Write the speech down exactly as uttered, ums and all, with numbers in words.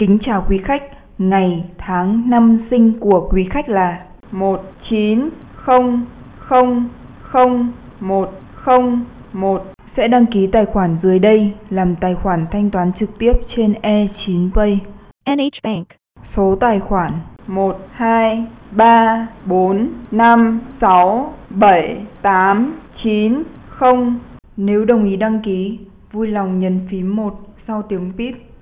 Kính chào quý khách, ngày, tháng, năm sinh của quý khách là một chín không không không một không một. Sẽ đăng ký tài khoản dưới đây làm tài khoản thanh toán trực tiếp trên e chín pay. en hát Bank. Số tài khoản một hai ba bốn năm sáu bảy tám chín không. Nếu đồng ý đăng ký, vui lòng nhấn phím một sau tiếng pip.